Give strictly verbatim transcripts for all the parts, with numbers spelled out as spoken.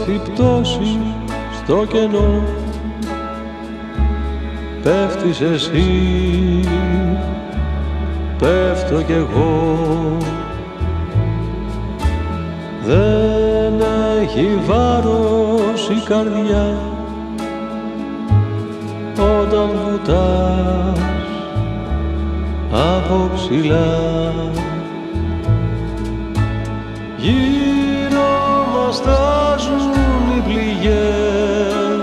όρθιη πτώση στο κενό, πέφτεις εσύ, πέφτω κι εγώ. Δεν έχει βάρος η καρδιά όταν βουτάς από ψηλά. Γύρω μας τάζουν οι πληγές,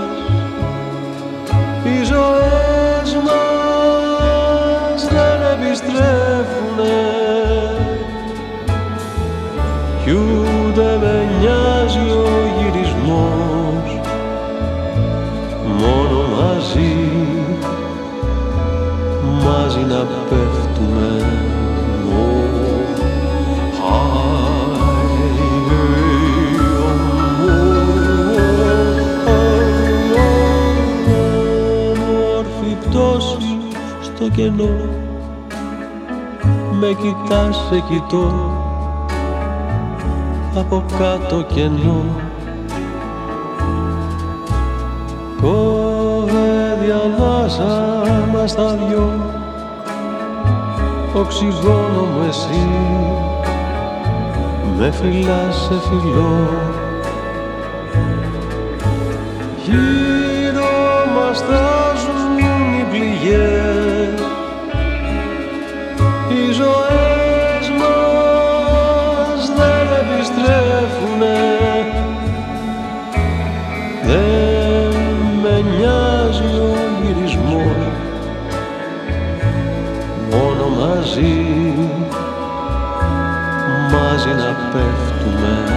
οι ζωές μας δεν επιστρέφουνε κι ούτε με νοιάζει ο γυρισμός, μόνο μαζί, μαζί να πέφτουμε. Στο κενό με κοιτάς, σε κοιτώ από κάτω κενό. Κόβε ανάσα μας τα δυο, οξυγόνο μου εσύ, με φυλάς, σε φιλώ. Γύρω μας τάζουν οι πληγές, οι ζωές μας δεν επιστρέφουνε. Δεν με νοιάζει ο γυρισμός, μόνο μαζί, μαζί να πέφτουμε.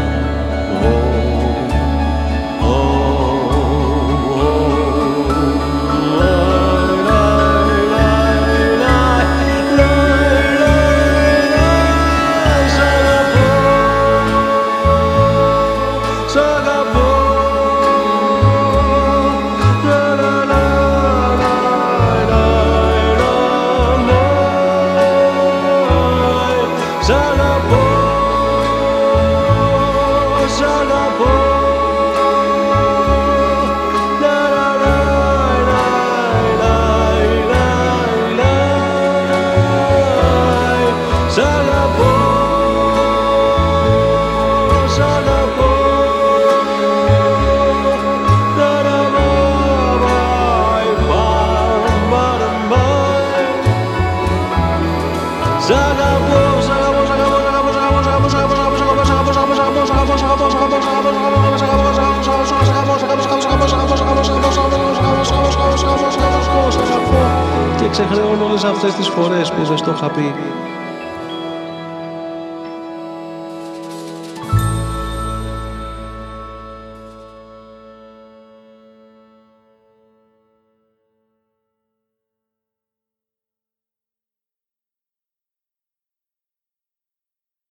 Και ξεχρεώνω όλες αυτές τις φορές που δεν στο είχα πει.